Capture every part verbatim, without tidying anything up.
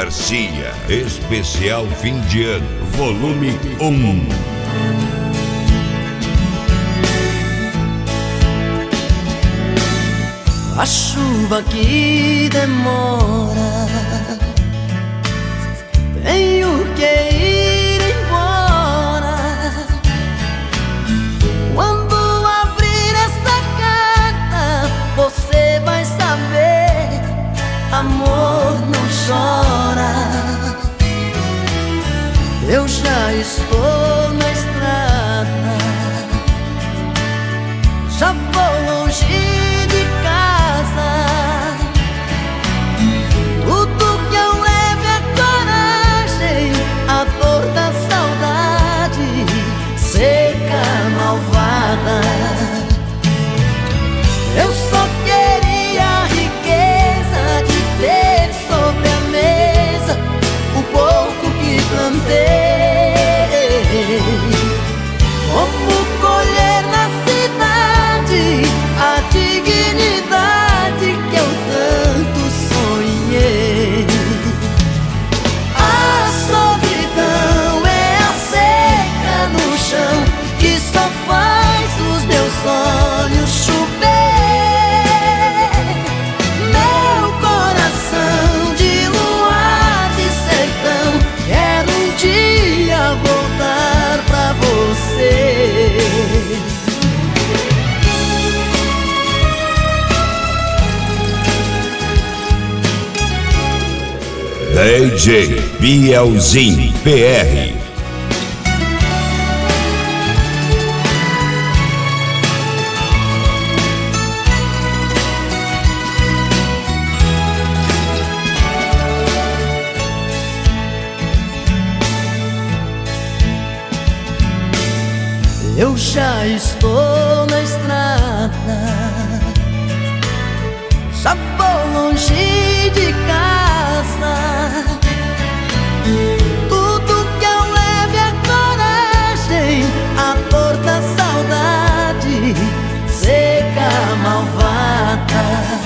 Garcia, especial fim de ano, volume um. A chuva que demora, tenho que ir embora. Quando abrir esta carta, você vai saber, amor não chora. Eu já estou na estrada, já vou longe de casa. Tudo que eu levo é coragem, a dor da saudade, seca, malvada. Eu só queria a riqueza de ter sobre a mesa o pouco que plantei. Como colher na cidade a dignidade que eu tanto sonhei. A solidão é a seca no chão que só faz os meus olhos chover. Meu coração de luar de sertão quer um dia voltar pra você. D J Bielzinho P R. Eu já estou na estrada, já vou longe de casa. Tudo que eu levo é coragem, a dor da saudade, seca, malvada.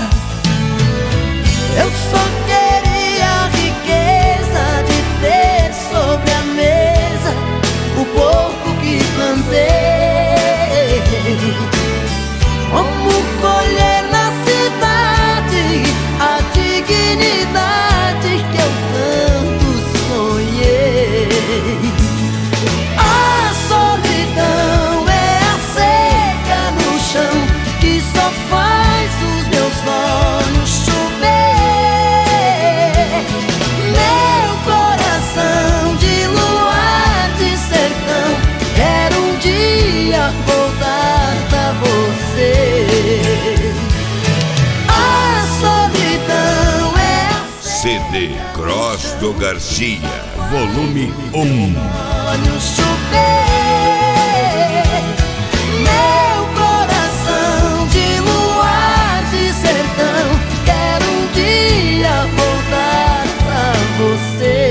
Eu só queria a riqueza de ter sobre a mesa o pouco que plantei. Como colher na cidade a dignidade que eu tanto sonhei. A solidão é a seca no chão que só faz os meus olhos chover. Meu coração de luar de sertão quer um dia voltar pra você. A solidão é a C D Cross do Garcia, volume um. olhos chover. Meu coração de luar de sertão quer um dia voltar pra você.